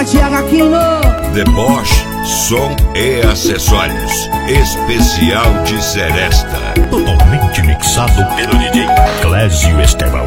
Tiago Aquino. The Bosch, som e acessórios. Especial de Seresta. Totalmente mixado pelo DJ Clésio Estevão.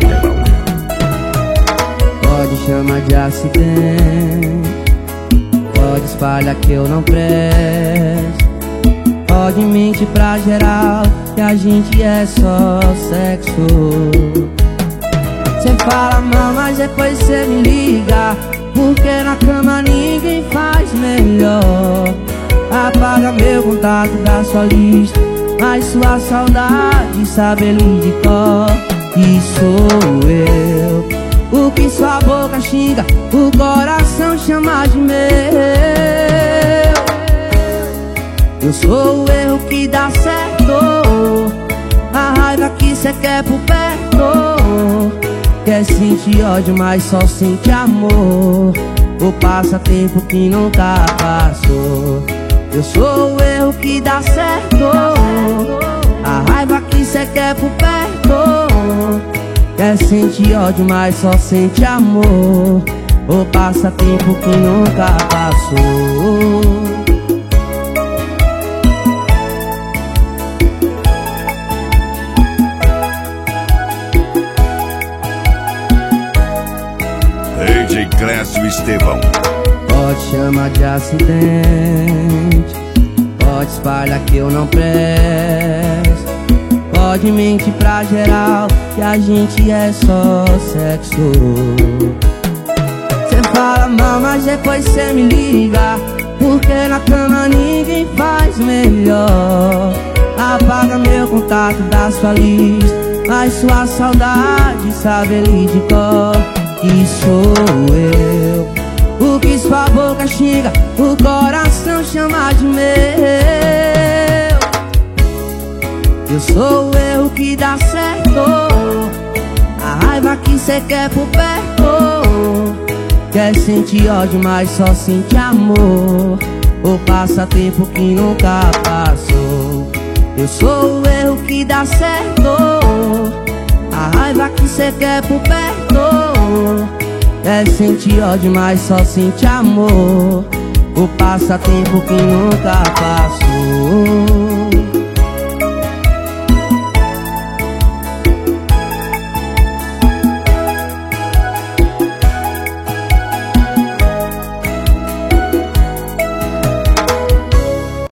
Pode chamar de acidente, pode espalhar que eu não presto, pode mentir pra geral que a gente é só sexo. Cê fala mal, mas depois cê me liga, porque na cama ninguém faz melhor. Apaga meu contato da sua lista, mas sua saudade sabe ele de cor. E sou eu, o que sua boca xinga, o coração chama de meu. Eu sou o erro que dá certo, a raiva que cê quer por perto. Quer sentir ódio, mas só sente amor, o passatempo que nunca passou. Eu sou o erro que dá certo, a raiva que cê quer por perto. Quer sentir ódio, mas só sente amor, o passatempo que nunca passou. DJ Clésio Estevão. Pode chamar de acidente, pode espalhar que eu não presto, pode mentir pra geral que a gente é só sexo. Cê fala mal, mas depois cê me liga, porque na cama ninguém faz melhor. Apaga meu contato da sua lista, mas sua saudade sabe ele de cor. E sou eu, o que sua boca xinga, o coração chama de meu. Eu sou o erro que dá certo, a raiva que cê quer por perto. Quer sentir ódio, mas só sente amor, o passatempo que nunca passou. Eu sou o erro que dá certo, a raiva que cê quer por perto. Quer sentir ódio, mas só sente amor, o passatempo que nunca passou.